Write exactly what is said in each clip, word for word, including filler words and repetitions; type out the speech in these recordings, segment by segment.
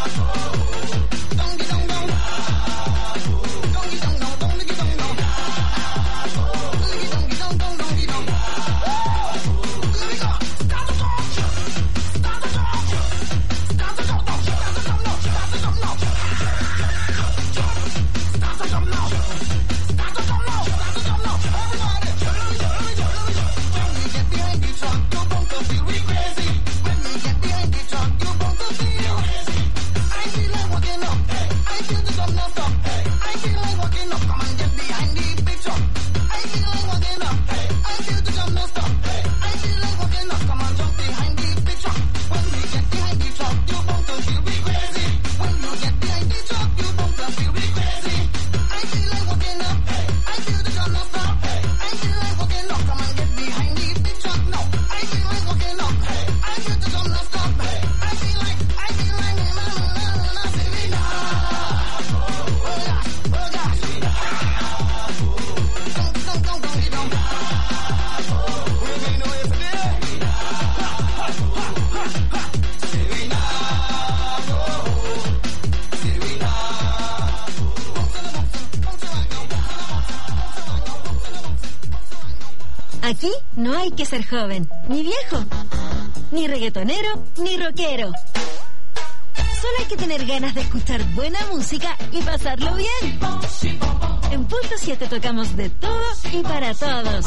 Aquí no hay que ser joven, ni viejo, ni reggaetonero, ni rockero. Solo hay que tener ganas de escuchar buena música y pasarlo bien. En Punto siete tocamos de todo y para todos.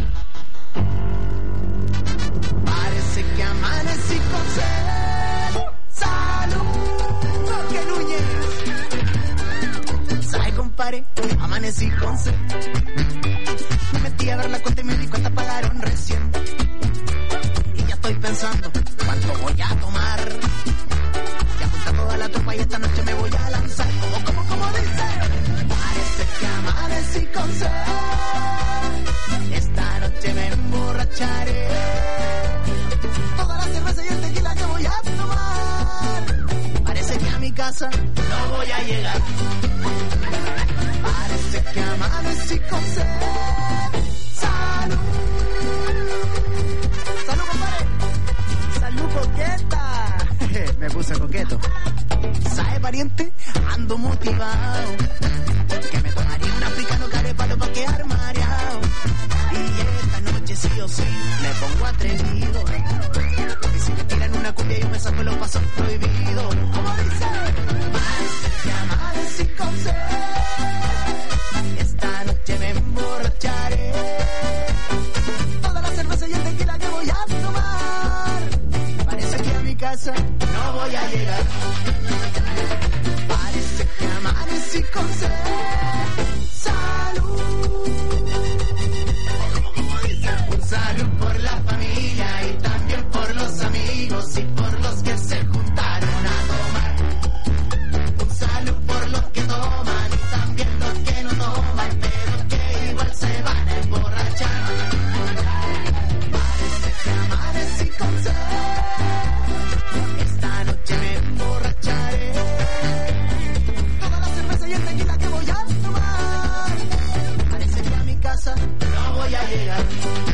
Parece que amanecí con sed. Salud, que Núñez. ¿Sabe, compadre? Amanecí con sed. Me metí a ver la cuenta y me di cuenta pagaron recién. Y ya estoy pensando cuánto voy a tomar. Ya junta toda la tropa y esta noche me voy a lanzar. Como, como, como dice. Parece que amanecí con sed. Esta noche me emborracharé. Toda la cerveza y el tequila que voy a tomar. Parece que a mi casa no voy a llegar. Parece que amanecí con sed. Salud. Salud, compadre. Salud, coqueta. Me puse coqueto. ¿Sabe, pariente? Ando motivado. Que me tomaría un africano carepalo pa' quedar mareado. Y esta noche sí o sí me pongo atrevido. Y si me tiran una cumbia yo me saco los pasos prohibidos. Como dice, parece que amanecí con sed. Esta noche me emborracharé. Toda la cerveza y el tequila que voy a tomar. Parece que a mi casa no voy a llegar. Parece que amanecí con sed. Salud. Un salud por la familia y también por los amigos y por los que se juntaron a tomar. Un salud por los que toman y también los que no toman, pero que igual se van a emborrachar. Parece que amanecí con sed. Esta noche me emborracharé. Toda la cerveza y el tequila que voy a tomar. Parece que a mi casa no voy a llegar.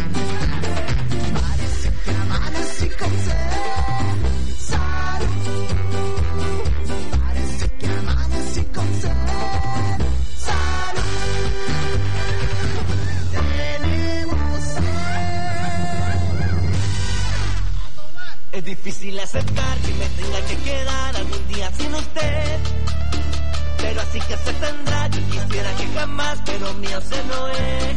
Parece que amanecí con sed. Salud. Parece que amanecí con sed. Salud. Tenemos sed. Es difícil aceptar que me tenga que quedar algún día sin usted, pero así que se tendrá. Yo quisiera que jamás, pero mío se no es.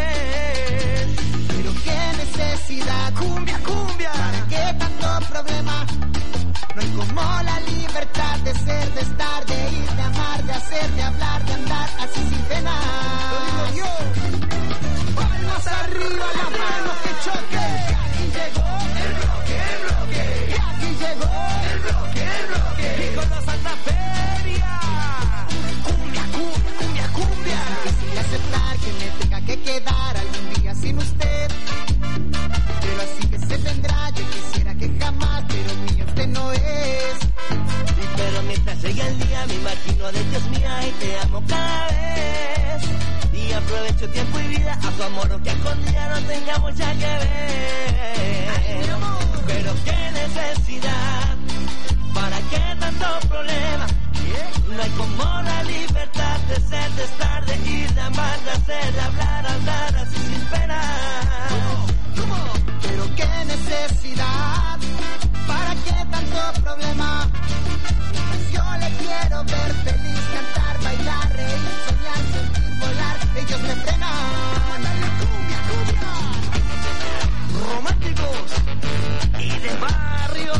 Pero qué necesidad, cumbia, cumbia, ¿para qué tanto problema? No hay como la libertad de ser, de estar, de ir, de amar, de hacer, de hablar, de andar así sin pena. Lo digo yo. Palmas arriba, las manos que choquen. Y llegó el bloque, el bloque. Y aquí llegó el bloque, el bloque. Y con la Santa Feria. Cumbia, cumbia, cumbia, cumbia. Difícil aceptar que me tenga que quedar algún día sin usted. Pero así que se tendrá, yo quisiera que jamás, pero mío usted no es. Y pero mientras llega el día me imagino de Dios mía y te amo cada vez. Y aprovecho tiempo y vida a tu amor, que algún día no tengamos ya que ver. Ay, mi amor. Pero qué necesidad ¿Para qué tanto problema? No hay como la libertad de ser, de estar, de ir, de amar, de hacer, de hablar, andar así sin pena. ¿Cómo? ¿Cómo? Pero qué necesidad, ¿para qué tanto problema? Yo le quiero ver feliz, cantar, bailar, reír, soñar, sentir, volar. Ellos me frenan. Dale cumbia, cumbia. Románticos y de barrio.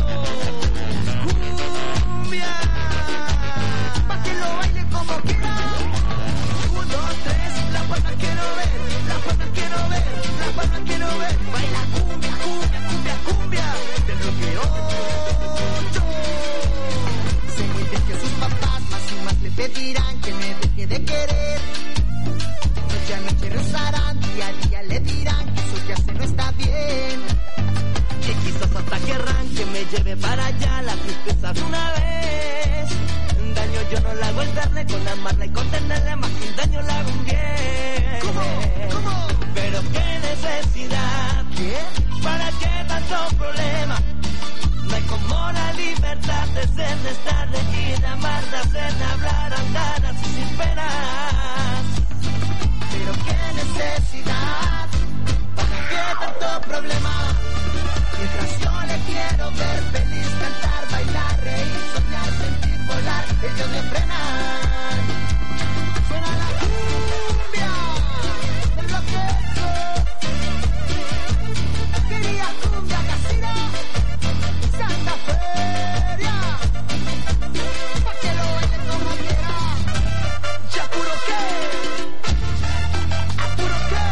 Cumbia. Pa' que lo baile como quiera. Un, dos, tres, la palma quiero ver, la palma quiero ver, la palma quiero ver. Baila cumbia, cumbia, cumbia, cumbia. Del bloque ocho. Sé muy bien que sus papás más y más le pedirán que me deje de querer. Noche a noche rezarán, día a día le dirán que eso que hace no está bien. Que quizás hasta querrán que me lleve para allá la tristeza de una vez. Daño yo no la hago el darle, con amarla y contenerla, más que un daño la hago un bien. ¿Cómo? ¿Cómo? Pero qué necesidad, ¿Qué? ¿para qué tanto problema? No hay como la libertad de ser, de estar, de ir, de amar, de hacer, de hablar, andar así sin penas. Pero qué necesidad, ¿para qué tanto problema? Mientras yo le quiero ver feliz, cantar, bailar, reír, soñar, sentir, volar, ellos me frenan. Suena la cumbia del bloqueo. Quería cumbia casera, Santa Feria, pa' que lo baile como quiera. Ya puro que, a puro que,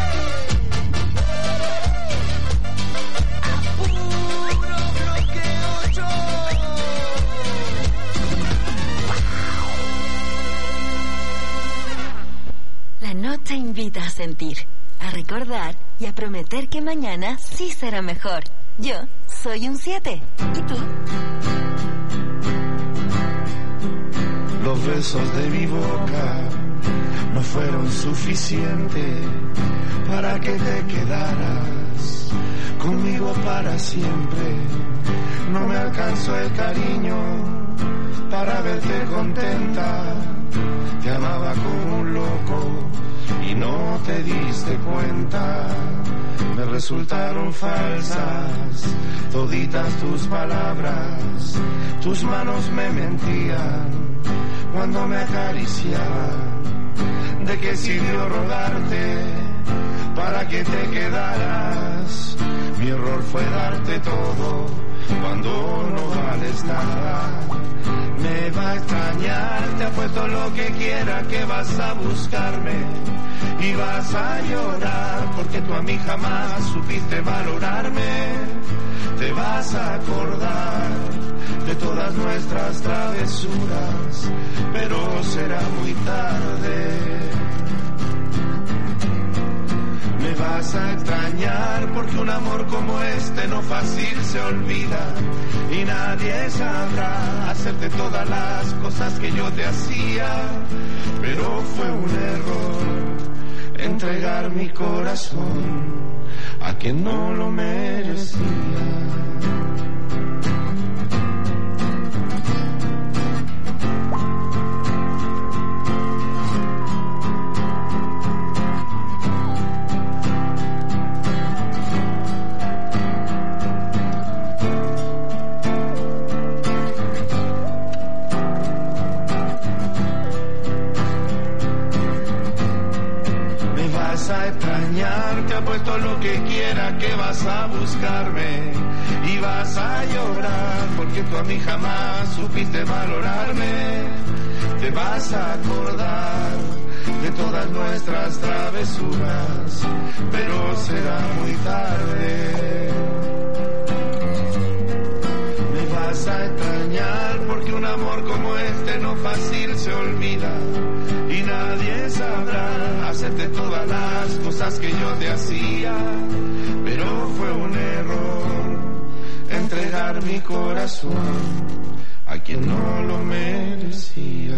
a puro bloque ocho. La nota invita a sentir, a recordar y a prometer que mañana sí será mejor. Yo soy un siete. ¿Y tú? Los besos de mi boca no fueron suficientes para que te quedaras conmigo para siempre. No me alcanzó el cariño para verte contenta. Te amaba como un loco y no te diste cuenta. Me resultaron falsas toditas tus palabras. Tus manos me mentían cuando me acariciaban. ¿De qué sirvió rogarte para que te quedaras? Mi error fue darte todo cuando no vales nada. Me va a extrañar, te apuesto lo que quiera que vas a buscarme y vas a llorar porque tú a mí jamás supiste valorarme. Te vas a acordar de todas nuestras travesuras, pero será muy tarde. Me vas a extrañar porque un amor como este no fácil se olvida y nadie sabrá hacerte todas las cosas que yo te hacía, pero fue un error entregar mi corazón a quien no lo merecía. Te apuesto lo que quiera que vas a buscarme y vas a llorar porque tú a mí jamás supiste valorarme. Te vas a acordar de todas nuestras travesuras, pero será muy tarde. Me vas a extrañar porque un amor como este no fácil se olvida y nadie sabrá hacerte todas las cosas que yo te hacía, pero fue un error entregar mi corazón a quien no lo merecía.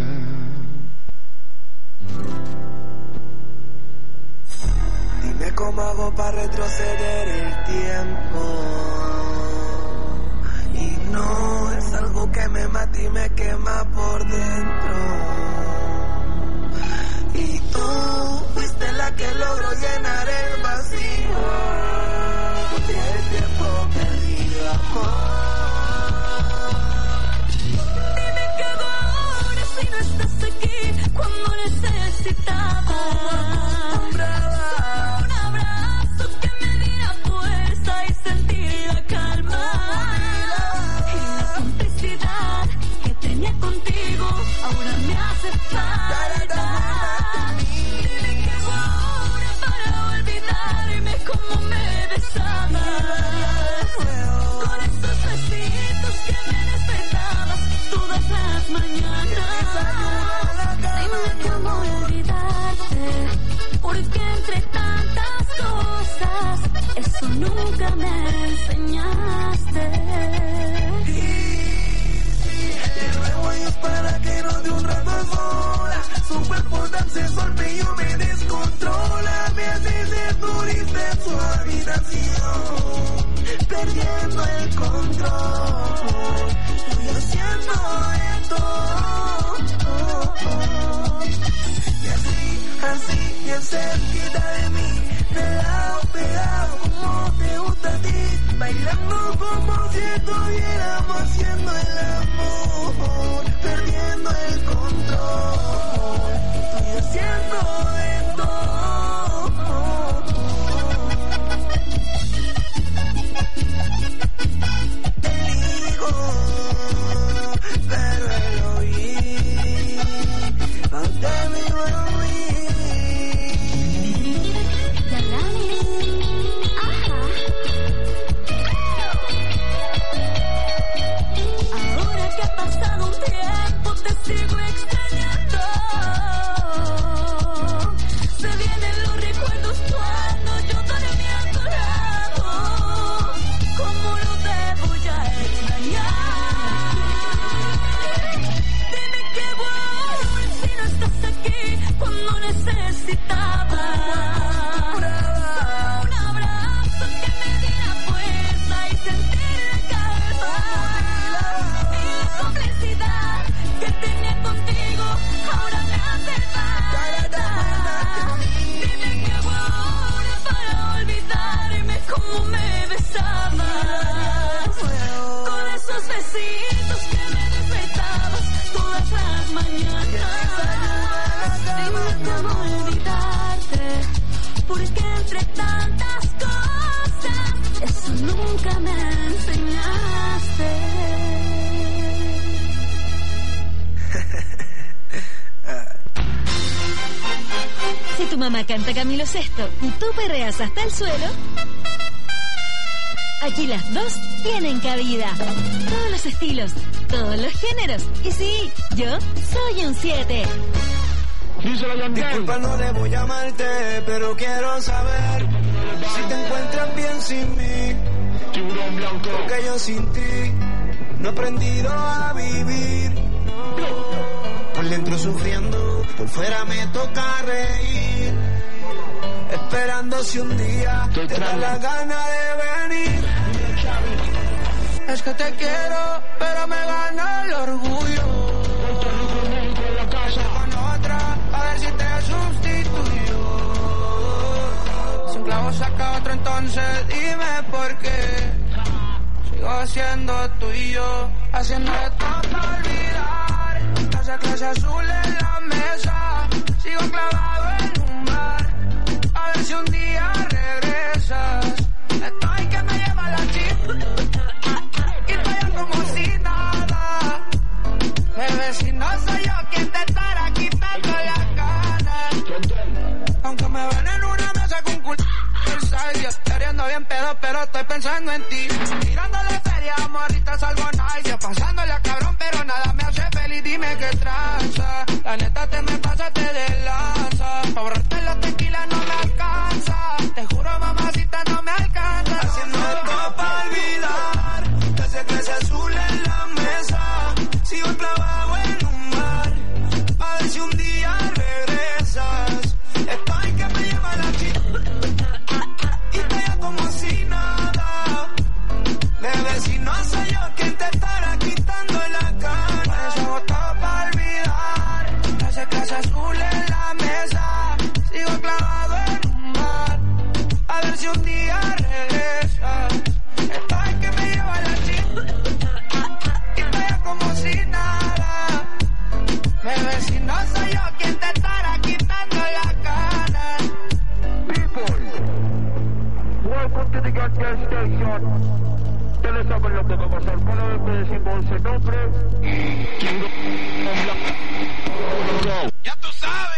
Dime cómo hago para retroceder el tiempo y no es algo fuego que me mata y me quema por dentro. Y tú fuiste la que logró llenar el vacío del tiempo perdido, amor. Dime qué hago ahora si no estás aquí cuando necesitaba un abrazo que me diera fuerza y sentir la calma y la complicidad que tenía contigo ahora me hace falta. Dime qué hago ahora para olvidarme como me besabas con esos besitos que me despertabas todas las mañanas. Dime cómo olvidarte, porque entre tantas cosas eso nunca me enseñaste. Le ruego a Dios para que no de un rato sola. Su cuerpo tan sensual yo me descontrola. Me hace ser turista en su habitación, perdiendo el control. Estoy haciendo esto. Y así, así, bien cerquita de mí, pegado, pegado, como te gusta a ti, bailando como si estuviéramos haciendo el amor, perdiendo el control. Estoy haciendo esto. Te digo, pero el oír no te digo el oír. Ajá. Ahora que ha pasado un tiempo te sigo extrañando. Se vienen los recuerdos cuando yo dormí a tu lado. ¿Cómo lo debo ya extrañar? Dime qué bueno si no estás aquí cuando necesitaba un abrazo que me diera fuerza y sentir la calma y la complicidad que tenía contigo ahora me hace falta. Dime qué hago ahora para olvidarme como me besabas con esos besitos que me despertabas todas las mañanas. Dime cómo olvidarte, porque entre tantas cosas eso nunca me enseñaste. Si tu mamá canta Camilo Sesto y tú perreas hasta el suelo, aquí las dos tienen cabida. Todos los estilos, todos los géneros. Y sí, yo soy un siete. Disculpa, no debo llamarte, pero quiero saber si te encuentras bien sin mí. Porque yo sin ti no he aprendido a vivir. Por dentro sufriendo, por fuera me toca reír. Esperando si un día te da la gana de venir. Es que te quiero, pero me gana el orgullo. Con otra, a ver si te sustituyo. Si un clavo saca otro, entonces dime por qué. Sigo siendo tuyo, haciendo esto para olvidar. Esa clase azul en la mesa, sigo clavado en un bar. A ver si un día regresas. Estoy que me lleva la chica y estoy como si nada. Bebé, si no soy yo quien te estará quitando las ganas. Aunque me ven en una mesa con culo, yo estaríando bien pedo, pero estoy pensando en ti. Tirándole feria, morritas, algo nice. Pasándole a cabrón, pero nada me hace feliz. Dime qué traza. La neta te me pasa, te deslanza. Pa' borrarte la tequila no me alcanza. Te juro, mamacita, no me alcanza. Haciendo esto pa' olvidar. Ese clase azul en la mesa. Sigo clavado en un mar. A ver si un día regresas. Estoy que me lleva la chica y estoy como si nada. Bebé, si no soy yo quien te estará quitando la Digan Gas Station. Ustedes saben lo que va a pasar. Cada vez que decimos ese nombre. Ya tú sabes.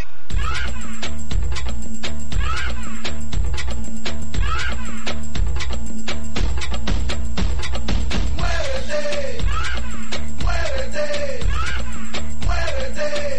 Muévete, muévete, muévete.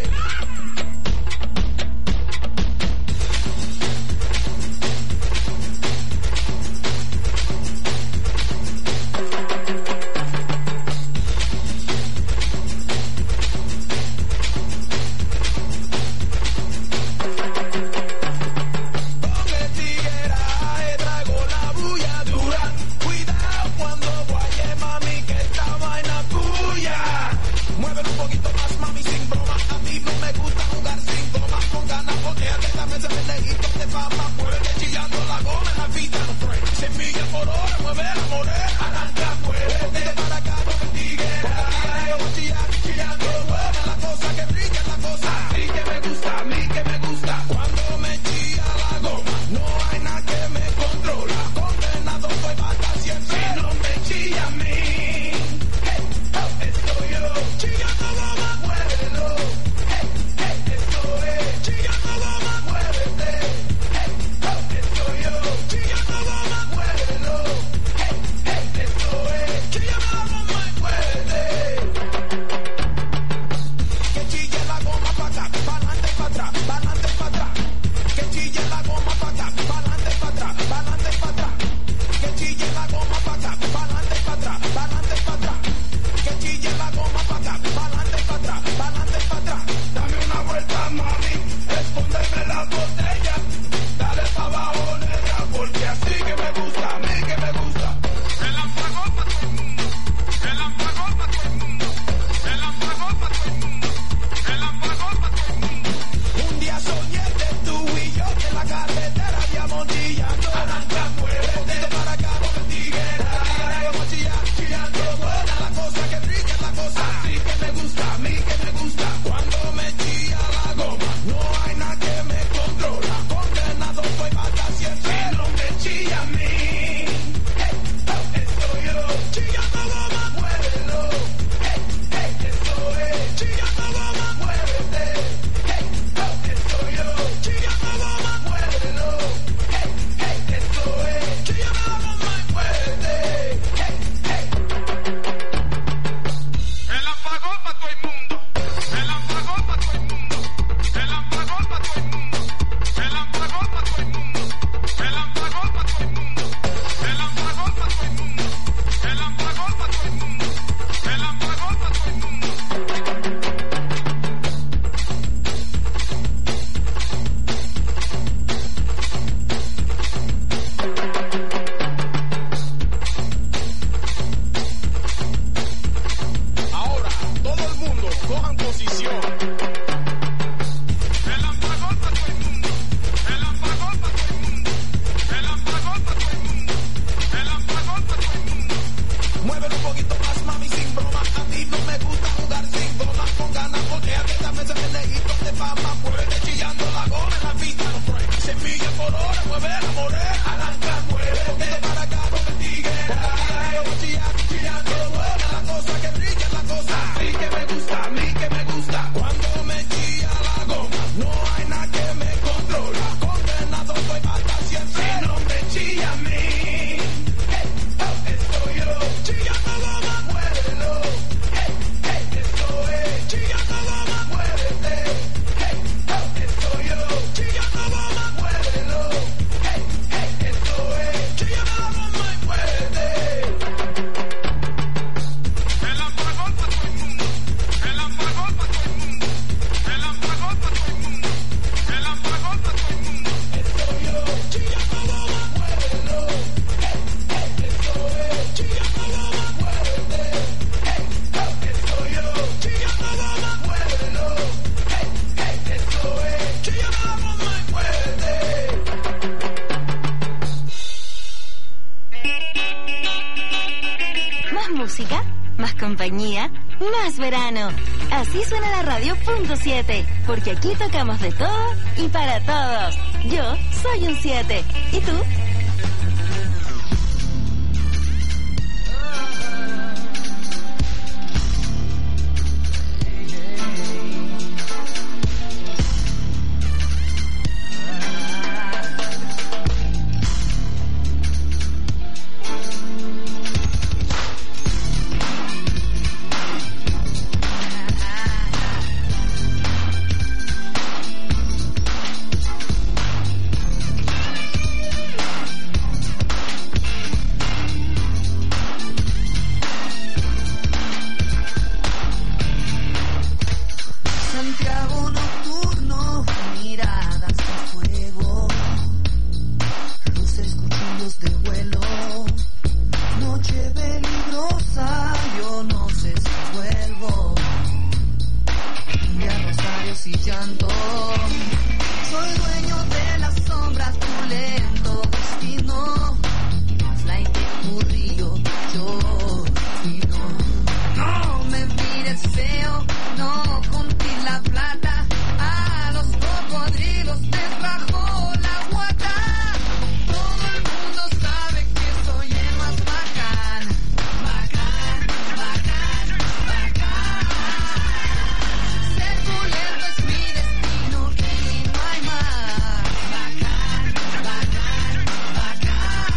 música, más compañía, más verano. Así suena la radio punto siete, porque aquí tocamos de todo y para todos. Yo soy un siete. ¿Y tú? labios y llanto. Soy dueño de las sombras, tu lento destino. Slide de currillo, yo y no. No me mires feo, no conté la plata. A los cocodrilos les bajó la guata. Todo el mundo sabe que soy el más bacán. Bacán, bacán, bacán. Ser pulento es mi destino y no hay más. Bacán, bacán, bacán.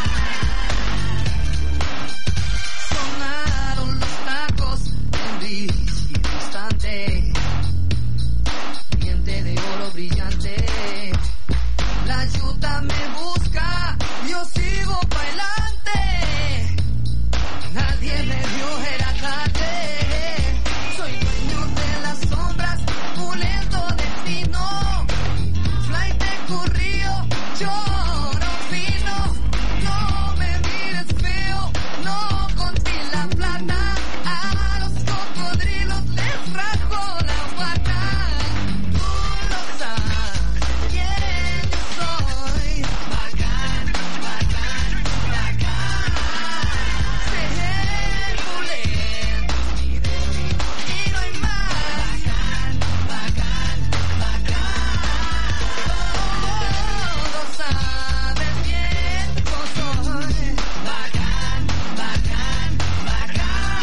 Sonaron los tacos en bici instante. Diente de oro brillante. La yuta me busca, yo sigo bailante. Nadie me vio, era tarde. Soy dueño de las sombras, pulento destino. Flight de currío, lloro fino. No me mires feo, no conté la plata. A los cocodrilos les trajo la guata. Tú lo sabes quién yo soy. Bacán, bacán, bacán. Ser pulento es mi destino y no hay más. Bacán, bacán, bacán. Todos saben quién yo soy. Bacán, bacán, bacán.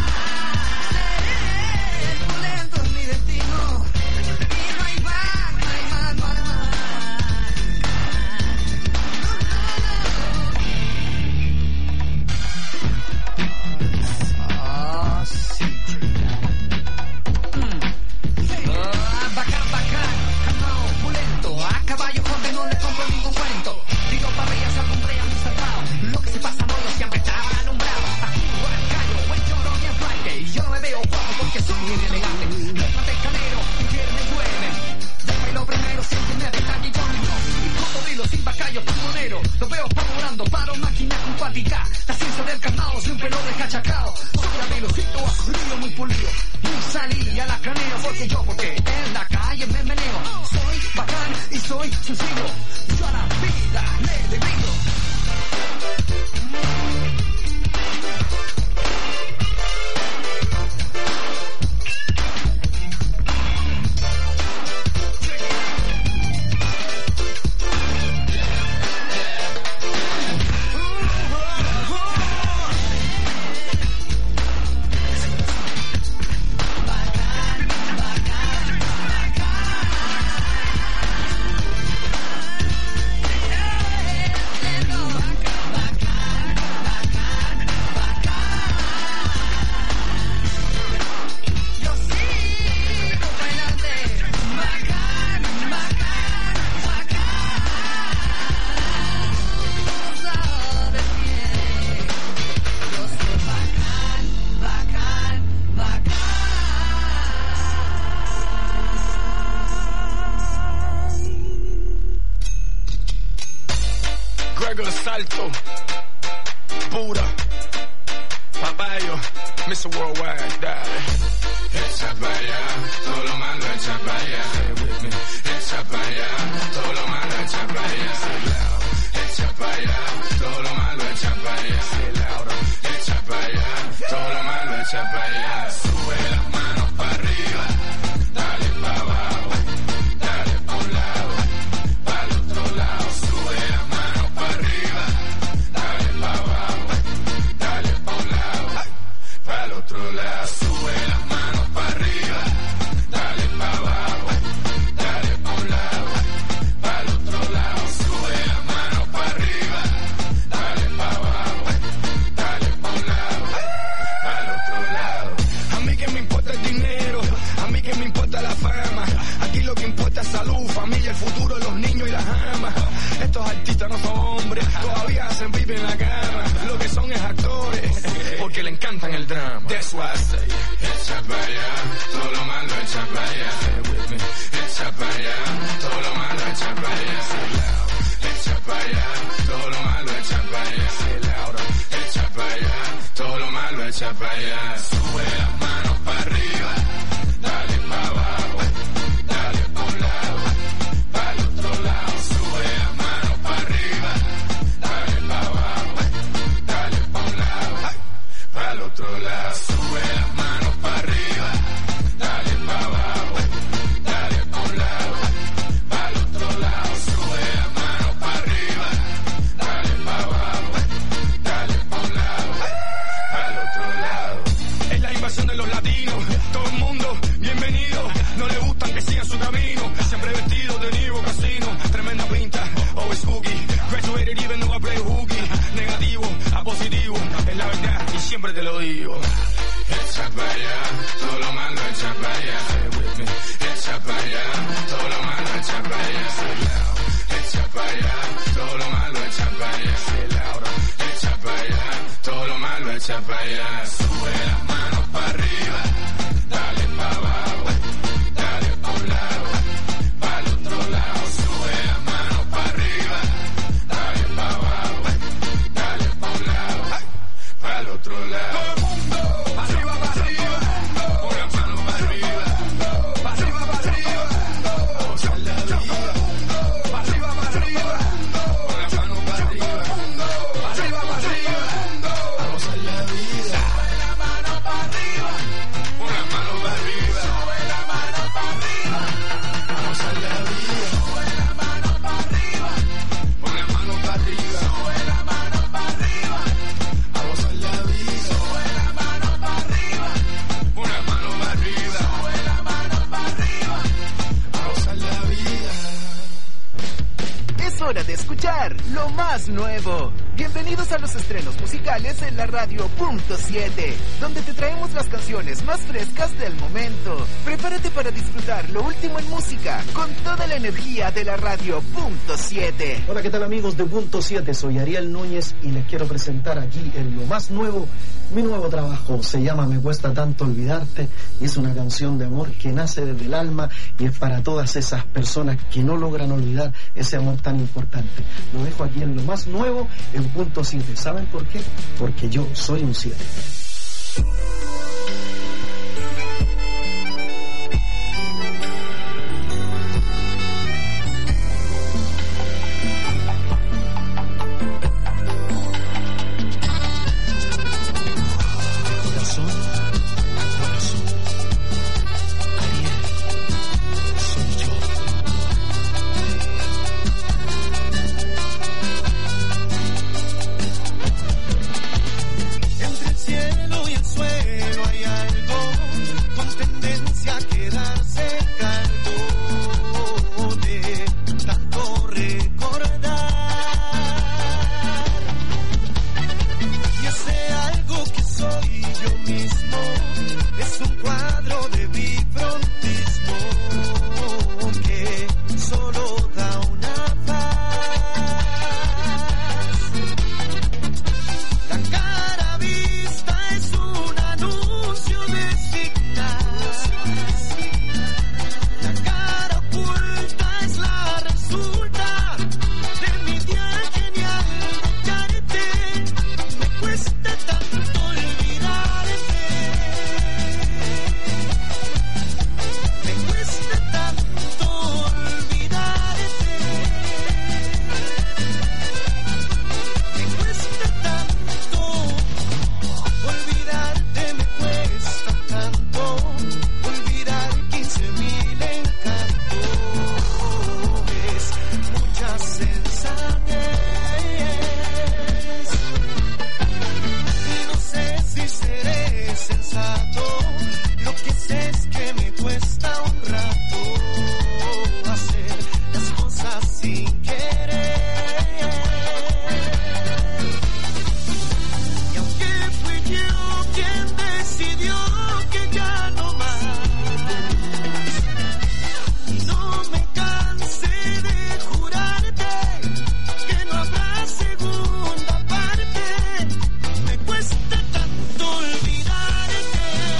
Ser pulento es mi destino y no hay más, no hay más, no hay más. Ah, sí. Ah, bacán, bacán, calmao, pulento. A caballo corre, no le compro ningún cuento. Tiro parrillas, algún brea, muy saltado. Lo que se pasa, no, yo siempre estaba alumbrado. Actúo al callo, buen choro, bien flanque. Y yo no me veo guapo porque soy bien elegante. Letra de calero, que me duele. Dame lo primero, siempre me dejan y con y cocodrilo sin bacayo, pulmonero. Lo veo pavorando, paro máquina acuática. La ciencia del carnao, siempre lo deja chacao. Soy a velocito, a currío, muy pulido. Muy salí a la craneo, porque yo, porque en la calle me meneo. Soy bacán y soy sencillo. Yo a la vida le debido. Yo sigo bailante. Bacán, bacán, bacán. Tú sabes bien. Yo soy bacán, bacán, bacán. Gregor Salto, pura, papayo, mister Worldwide, dale. Echa pa' allá, todo lo malo echa pa' allá. Echa pa' allá, todo lo malo echa pa' allá. Echa pa' allá, todo lo malo echa pa' allá. Echa pa' allá, todo lo malo echa pa' allá. Sube las manos pa' arriba, dale pa' abajo, dale pa' un lado, pa' el otro lado. Sube las manos pa' arriba, dale pa' abajo, dale pa' un lado, pa' el otro lado. Sube las manos pa' arriba, dale pa' abajo, dale pa' un lado, pa' el otro lado. Sube las manos pa' arriba, dale pa' abajo, dale pa' un lado, pa' el otro lado. A mí que me importa el dinero, a mí que me importa la fama. Aquí lo que importa es salud, familia, el futuro, los niños y las amas. Estos artistas no son hombres, todavía hacen pipi en la cama. Lo que son es actores, porque le encantan el drama. That's why I say, echa pa' allá, todo lo malo echa pa' allá. Echa pa' allá, todo lo malo echa pa' allá. Echa pa' allá, todo lo malo echa pa' allá. Echa pa' allá, todo lo malo echa pa' allá. Sube las manos pa' arriba, dale pa' abajo, dale echa pa' allá, sube las manos pa' arriba, dale pa' abajo, dale pa' un lado, pa' el otro lado, sube las manos pa' arriba, dale pa' abajo, dale pa' un lado, pa' el otro lado. Todo el mundo, arriba, pa' arriba, con las manos pa' arriba, pa' arriba, pa' arriba, gozar la vida, pa' arriba, pa' arriba, con las manos pa' arriba, pa' arriba, pa' arriba, a gozar la vida. Sube la mano pa' arriba, con las manos pa' arriba, sube la mano pa' arriba, a gozar la vida. Sube la mano pa' arriba, con las manos pa' arriba, sube la mano pa' arriba, a gozar la vida. Sube la mano pa' arriba, con las manos pa' arriba, sube la mano pa' arriba, a gozar la vida. Es hora de escuchar lo más nuevo. Bienvenidos a los estrenos musicales en la radio punto siete, donde te traemos las canciones más frescas del momento. Prepárate para disfrutar lo último en música con toda la energía de la radio punto siete. Hola, ¿qué tal amigos de Punto siete? Soy Ariel Núñez y les quiero presentar aquí en lo más nuevo, mi nuevo trabajo. Se llama Me Cuesta Tanto Olvidarte y es una canción de amor que nace desde el alma y es para todas esas personas que no logran olvidar ese amor tan importante. Lo dejo aquí en lo más nuevo en Punto siete. ¿Saben por qué? Porque yo soy un siete. Corazón, corazón, Ariel, soy yo. Entre el cielo y el suelo hay algo con tendencia a quedarse calvo de tanto recordar. Y ese algo que soy yo mismo es un cuadro de bifrontismo que solo da una paz. La cara vista es un anuncio de signos. La cara oculta es la resulta de mi día genial buscarte. Me cuesta tanto olvidarte. Me cuesta tanto olvidarte. Me cuesta tanto olvidarte, me cuesta tanto olvidar quince mil encantos, muchas sensatez. Y no sé si seré sensato, lo que sé es que me cuesta un rato hacer las cosas sin querer. Y aunque fui yo quien decidió que ya no más, y no me cansé de jurarte que no habrá segunda parte, me cuesta tanto olvidarte.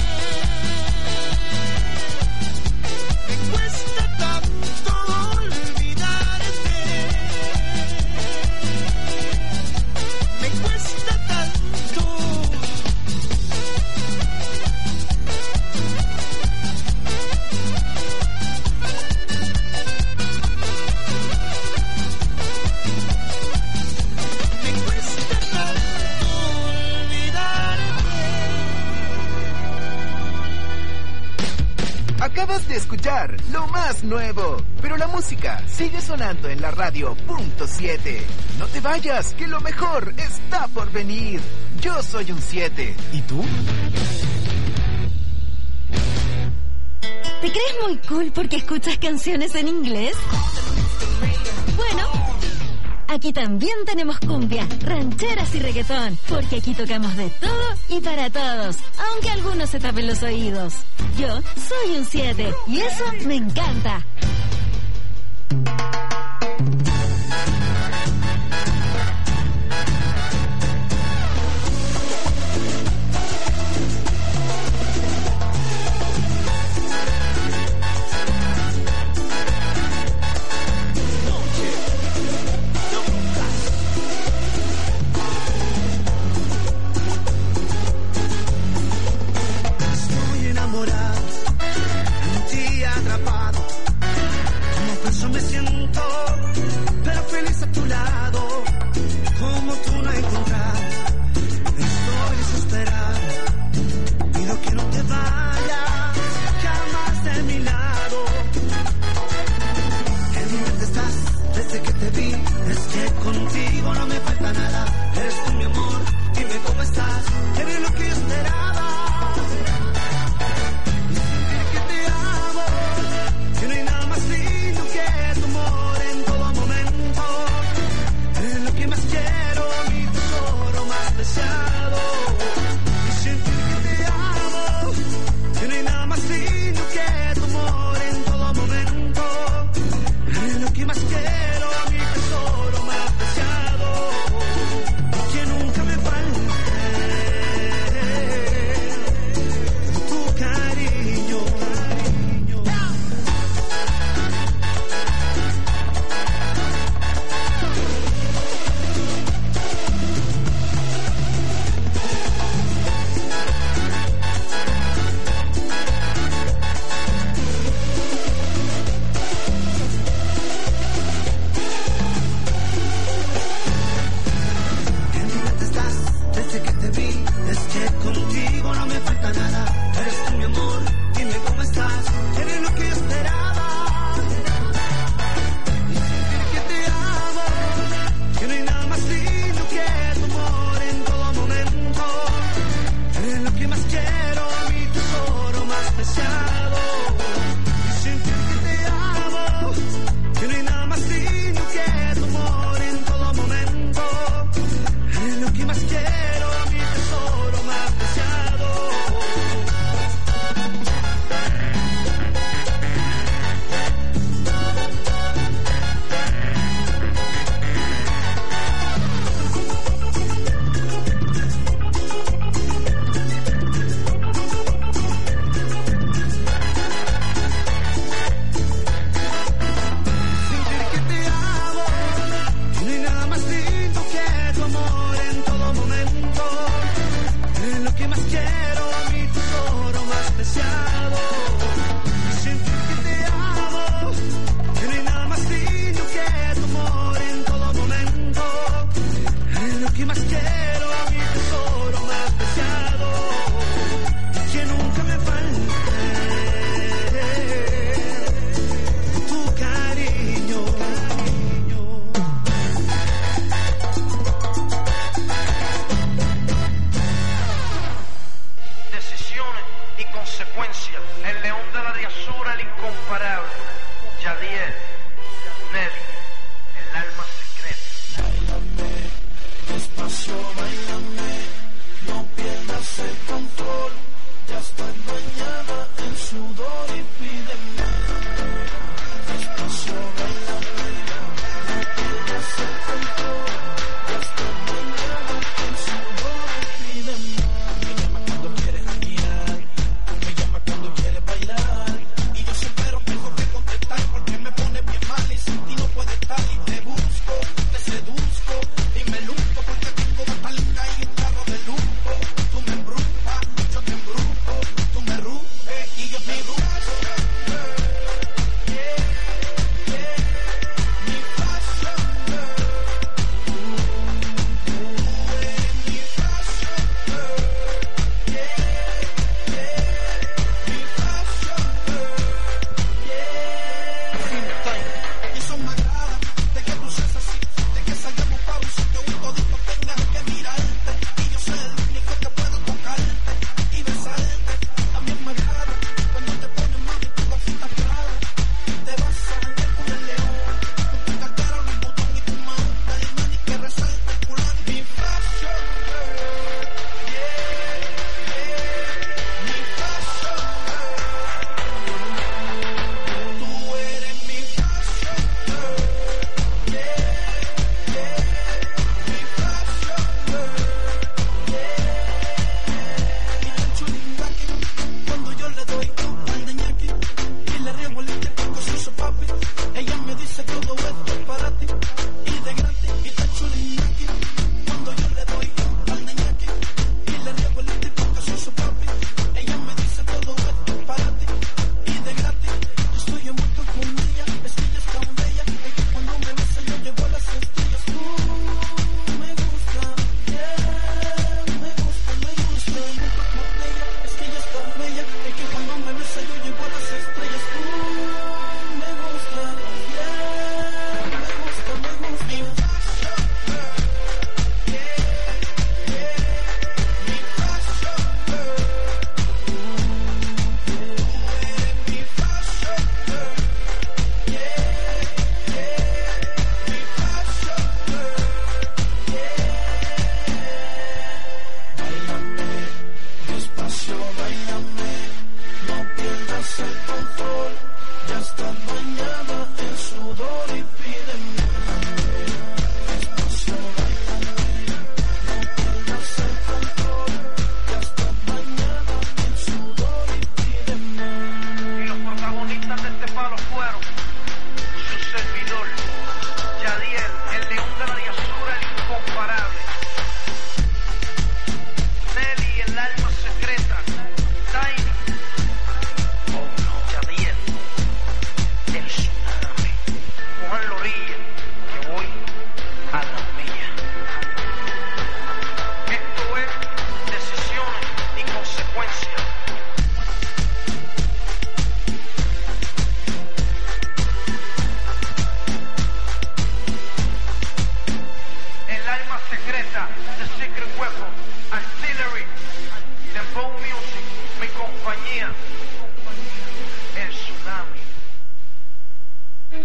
Me cuesta tanto olvidarte. Me cuesta tanto. Me cuesta tanto olvidarte. Acabas de escuchar lo más nuevo, pero la música sigue sonando en la radio punto siete. No te vayas, que lo mejor está por venir. Yo soy un siete. ¿Y tú? ¿Te crees muy cool porque escuchas canciones en inglés? Bueno, aquí también tenemos cumbia, rancheras y reggaetón, porque aquí tocamos de todo y para todos, aunque algunos se tapen los oídos. Yo soy un siete y eso me encanta. acaso me siento, pero feliz a tu lado, como tú no he encontrado. Estoy desesperado, pido que no te vayas jamás de mi lado. En mi mente estás desde que te vi, es que contigo no me falta nada. Eres tú mi amor, dime cómo estás, eres lo que yo esperaba. Y sentir que te amo, que no hay nada más lindo que tu amor en todo momento.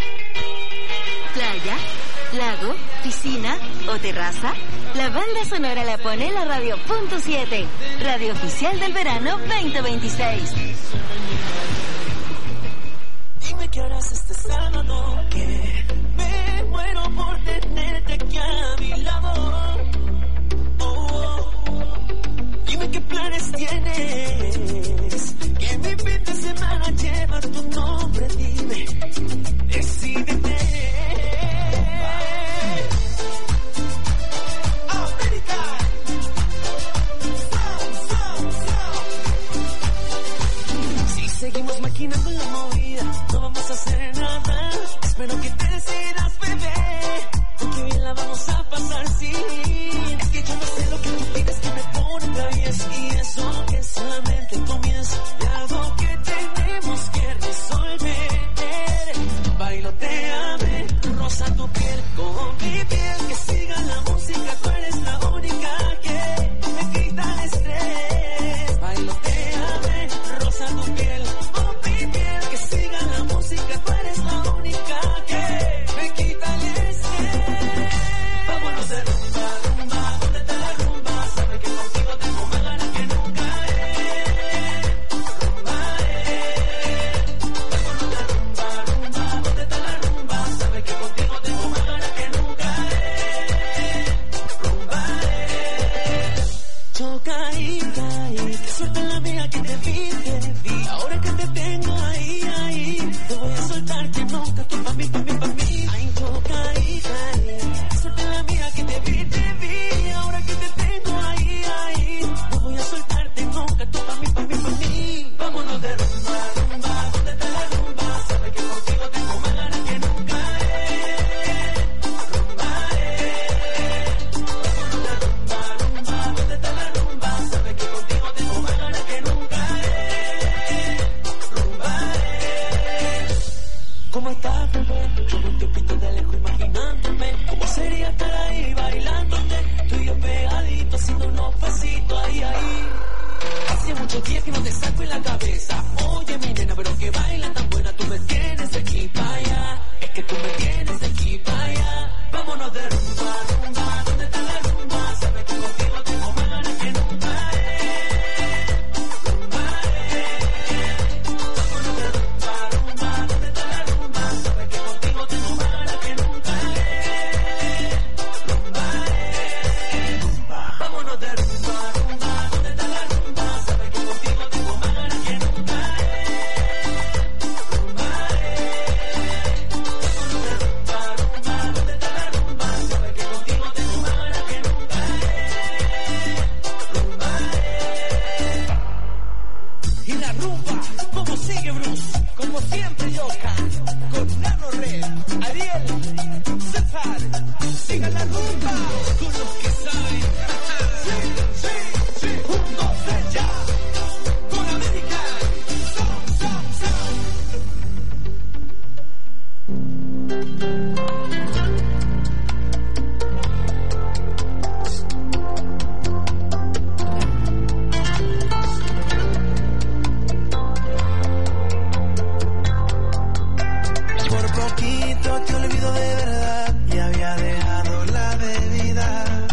¿Playa? ¿Lago? ¿Piscina? ¿O terraza? La banda sonora la pone en la radio punto siete, radio oficial del verano veinte veintiséis. Dime qué harás este sábado, que me muero por tenerte aquí a mi lado. Oh, oh. Dime qué planes tienes, que mi fin de semana lleva tu nombre. Dime, decídete. Seguimos maquinando la movida, no vamos a hacer nada. Espero que te decidas, bebé, porque bien la vamos a pasar, sí. Es que yo no sé lo que tú pides que me pone travieso, y eso que solamente comienza de algo que tenemos que resolver. Bailoteame, rosa tu piel con mi piel, que siga la música, tú eres la única que me quita el estrés. Bailoteame, rosa tu piel. Que siga la música, tú eres la única que me quita el estrés. Vámonos de rumba, rumba, ¿dónde está la rumba? Sabe que contigo tengo más ganas que nunca, eh. Rumba, eh. Vámonos de rumba, rumba, ¿dónde está la rumba? Sabe que contigo tengo más ganas que nunca, eh. Rumba, eh. Yo caí, caí, qué suerte la mía que te vi, te vi. Ahora que te tengo ahí, ahí, te voy a soltar que nunca, tú pa' mí, pa' mí, pa' mí. Ay, yo caí, caí, suerte la mía que te vi, te vi. Ahora que te tengo ahí, ahí, no voy a soltarte nunca, tú pa' mí, pa' mí, pa' mí. Vámonos de rumba, rumba, ¿dónde está la rumba? Sabe que contigo tengo más ganas que nunca, eh. Rumba, eh. Vámonos de rumba, rumba, ¿dónde está la rumba? Sabe que contigo tengo más ganas que nunca, eh. Rumba, eh. ¿Cómo estás, bebé? Llevo un tiempito de lejos imaginándome cómo sería estar ahí bailándote, tú y yo pegaditos haciendo unos pasitos ahí, ahí. Hace muchos días que no te saco en la cabeza. Oye, mi nena, pero que baila tan buena, tú me tienes aquí para allá. Es que tú me tienes aquí para allá. Vámonos de rumba, rumba, ¿dónde está la rumba? Sabes que contigo tengo más ganas que nunca, eh. Rumba, eh. Vámonos de rumba, rumba, ¿dónde está la rumba? Sabes que contigo tengo más ganas que nunca, eh. Rumba, eh. Vámonos de rumba, rumba, ¿dónde está la rumba? Sabes que contigo tengo más ganas que nunca, eh. Rumba, eh. Vámonos de rumba, rumba, ¿dónde está la rumba? Sabes que contigo tengo más ganas que nunca, eh. Rumba, eh. Y la rumba, ¿cómo sigue, Bruce? Como siempre, Yoka, con Nano Red, Ariel, César, siga la rumba, con los que saben. Sí, sí, sí, un, dos, tres, ya, con América, son, son, son. Por poquito te olvido de verdad y había dejado la bebida.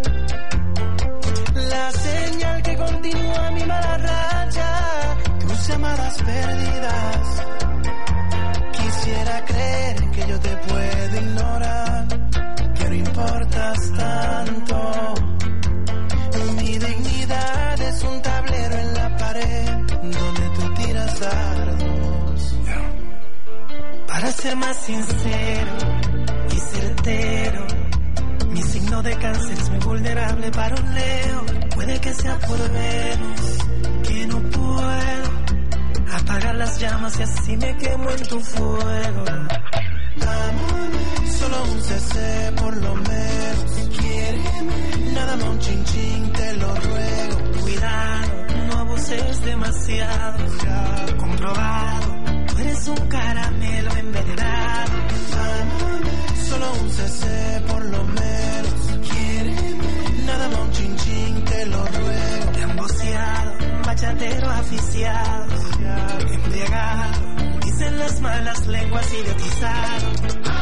La señal que continúa mi mala racha, tus llamadas perdidas. Quisiera creer que yo te puedo ignorar, que no importas tanto. Mi dignidad es un tablero en la pared donde tú tiras dardos. Para ser más sincero y certero, mi signo de cáncer es muy vulnerable para un Leo. Puede que sea por Venus, que no puedo apagar las llamas y así me quemo en tu fuego. Vámonos, solo un C C por lo menos. Quiéreme, nada más un chin chin, te lo ruego. Cuidado, no abuses demasiado, ya comprobado. Tú eres un caramelo envenenado. Vámonos, solo un C C por lo menos. Quiéreme, nada más un chin chin, te lo ruego. Te han boceado, bachatero aficiado, embriagado. Dicen las malas lenguas y idiotizado.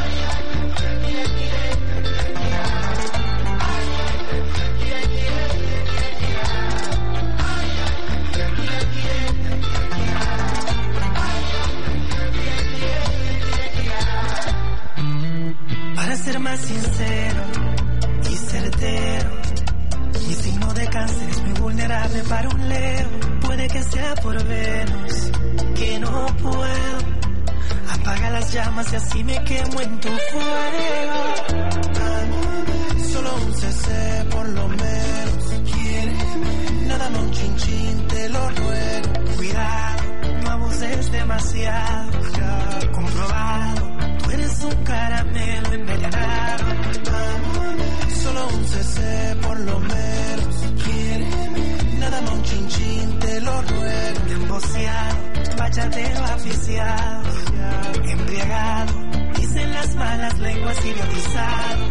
Para ser más sincero y certero, mi signo de cáncer es muy vulnerable para un Leo. Puede que sea por Venus, que no puedo. Apaga las llamas y así me quemo en tu fuego. Solo un C C por lo menos. Quiéreme, nada más un chin chin, te lo ruego. Cuidado, no abuses demasiado. Ya comprobado, tú eres un caramelo envenenado. Solo un C C por lo menos. Quiéreme, nada más un chin chin, te lo ruego. Emboceado, bachatero aficiado, embriagado, dicen las malas lenguas idiotizado.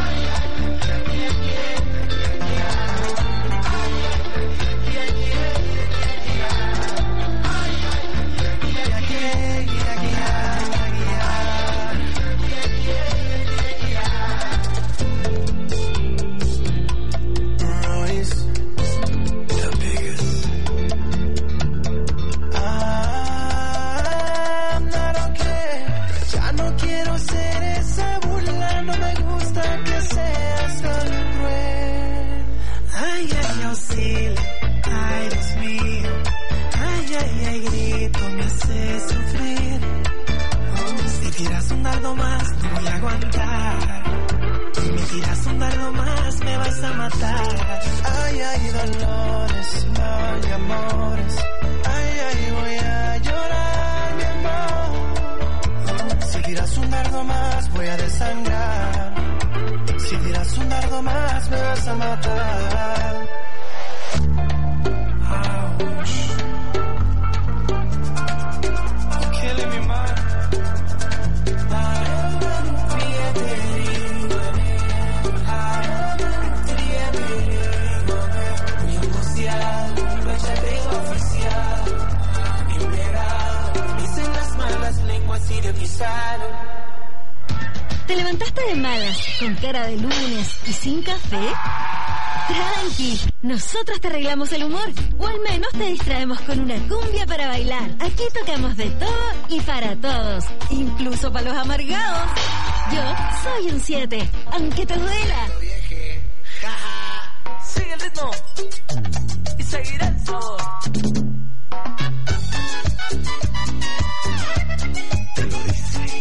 Ay, ay, dolores, ay, amores. Ay, ay, voy a llorar, mi amor. Si tiras un dardo más, voy a desangrar. Si tiras un dardo más, me vas a matar. Ouch. You're killing me, man. ¿Te levantaste de malas, con cara de lunes y sin café? Tranqui, nosotros te arreglamos el humor, o al menos te distraemos con una cumbia para bailar. Aquí tocamos de todo y para todos, incluso para los amargados. Yo soy un siete, aunque te duela. Sigue el ritmo y seguirá el sabor. Te lo dice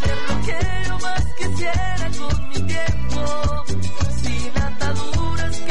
Quisiera con mi tiempo, sin ataduras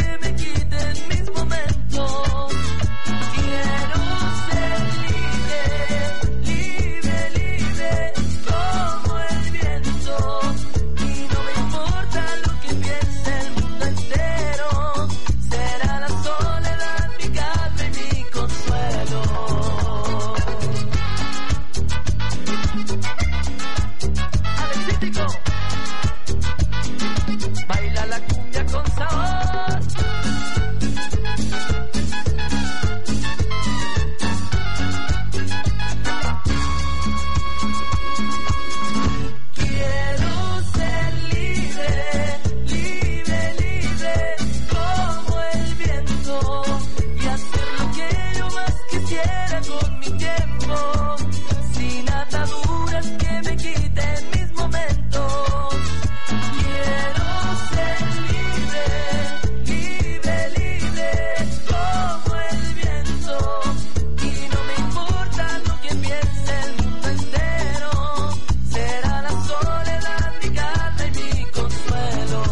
con mi tiempo, sin ataduras que me quiten mis momentos. Quiero ser libre, libre, libre, como el viento. Y no me importa lo que piense el mundo entero. Será la soledad mi calma y mi consuelo.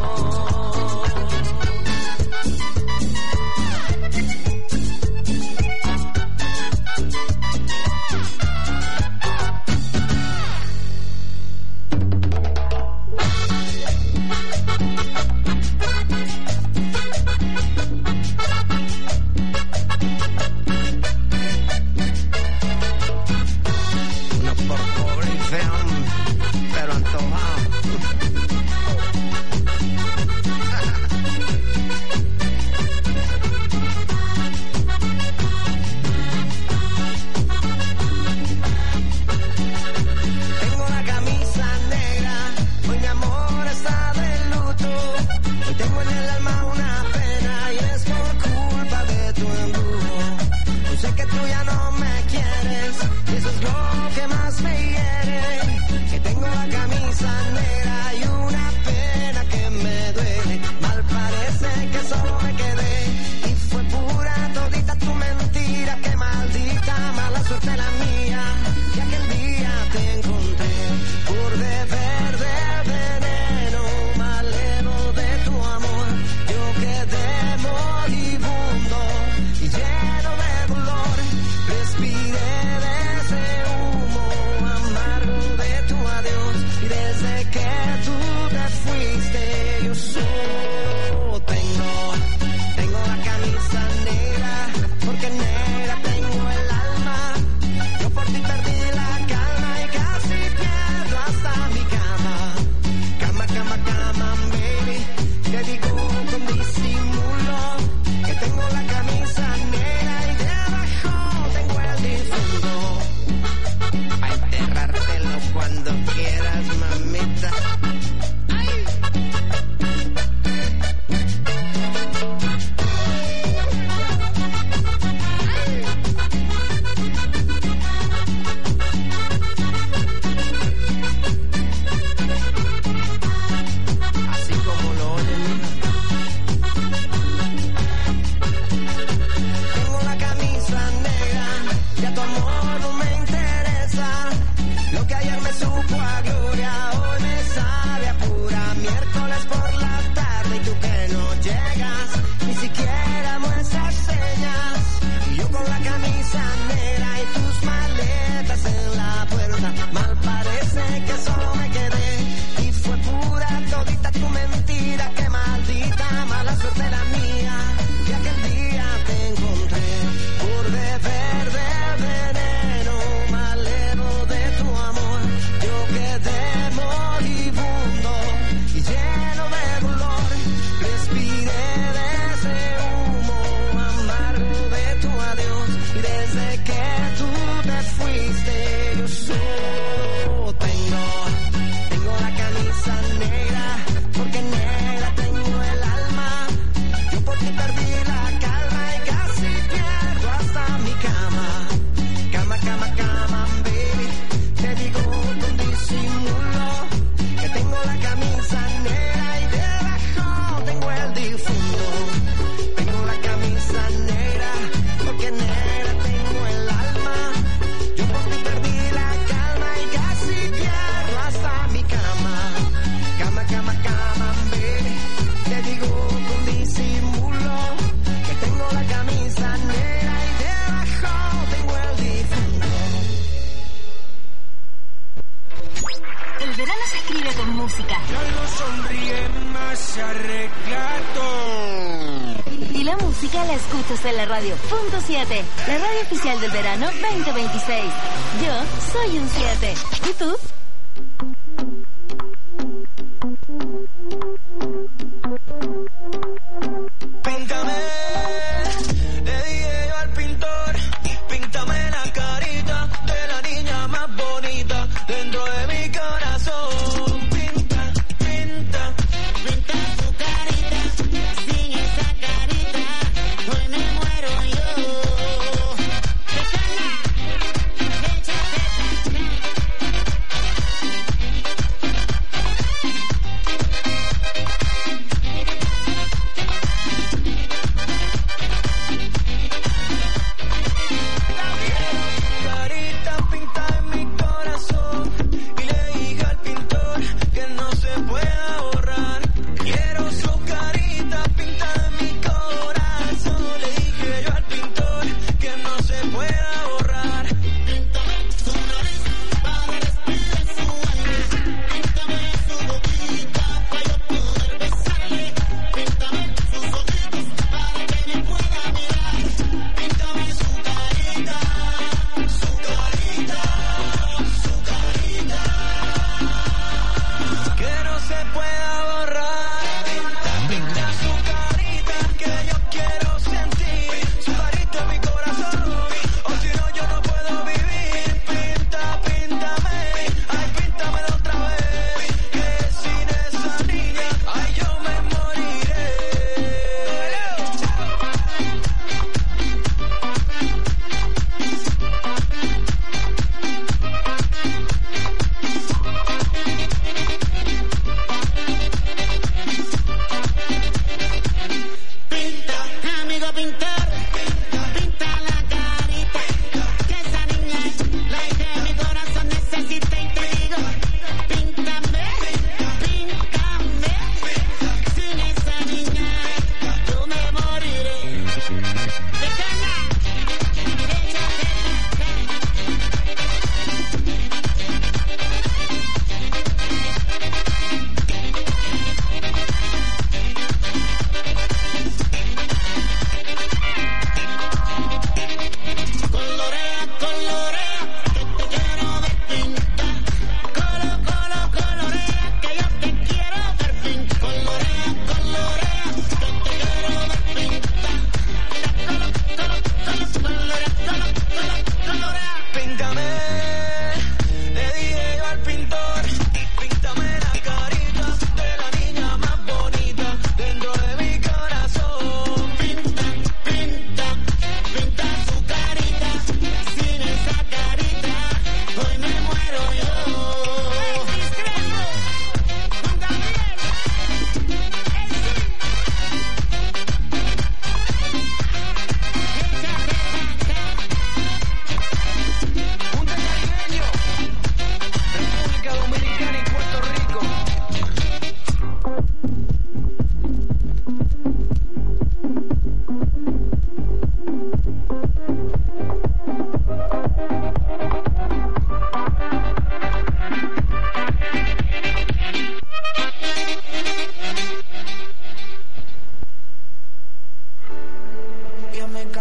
No por pobre y feo, pero antojado. Tengo la camisa negra, hoy mi amor está de luto. Hoy tengo en el alma una pena y es por culpa de tu embrujo. Yo sé que tú ya no me quieres y eso es lo que más me hiere. Que tengo la camisa negra y una pena que me duele. Mal parece que solo me quedé y fue pura todita tu mentira. Que maldita mala suerte la mía, que aquel día te encontré por beber del veneno maleno de tu amor. Yo quedé moribundo y lleno de dolor. Respiré de ese humo amargo de tu adiós. Y desde que tú te fuiste yo solo tengo, tengo la camisa negra, porque negra tengo el alma. Yo por ti perdí la calma y casi pierdo hasta mi cama. Cama, cama, cama, baby. Te digo con disimulo que tengo la camisa negra y debajo tengo el difunto. A enterrártelo cuando quieras, mamita. Así como lo oyen, mija. Tengo la camisa negra, ya tu amor no me interesa. Lo que ayer me supo a gloria, hoy me sabe a pura miércoles por la tarde. Y tú que no llegas, ni siquiera muestras señas. Y yo con la camisa negra y tus maletas en la puerta. Mal parece que solo me quedé y fue pura todita tu mentira. Que maldita mala suerte la mía, que aquel día te encontré por beber del veneno maleno de tu amor. Yo quedé moribundo y lleno de dolor. Respiré de ese humo amargo de tu adiós. Y desde que tú te fuiste yo solo tengo, tengo la camisa negra, porque negra tengo el alma. Yo por ti perdí la calma y casi pierdo hasta mi cama. Cama, cama, cama, baby. Te digo con disimulo que tengo la camisa negra y debajo tengo el difunto. Tengo la camisa negra, porque negra tengo el alma. Yo por ti perdí la calma y casi pierdo hasta mi cama. Cama, cama, cama, baby. Te digo con disimulo que tengo la camisa negra y debajo tengo el difunto. El verano se escribe con música. Ya no sonríe más, se arregla todo. Y la música la escuchas en la radio. Punto siete, la radio oficial del verano veinte veintiséis. Yo soy un siete. ¿Y tú? Píntame, le dije yo al pintor, píntame la carita de la niña más bonita dentro de mi corazón. Pinta, pinta, pinta tu carita, sin esa carita, hoy me muero yo.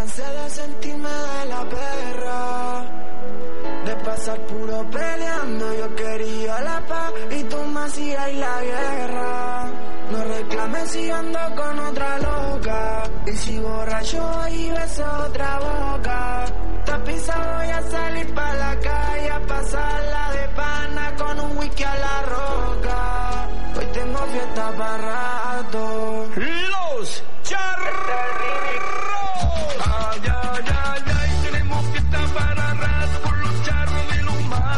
cansé de sentirme de la perra, de pasar puro peleando. Yo quería la paz y tú me hacías la guerra. No reclames si ando con otra loca, y si borracho y beso otra boca. Tapiza voy a salir pa' la calle a pasarla de pana con un whisky a la roca. Hoy tengo fiesta para rato. Los Charros. Ay, ay, ay, ay, tenemos fiesta para rato.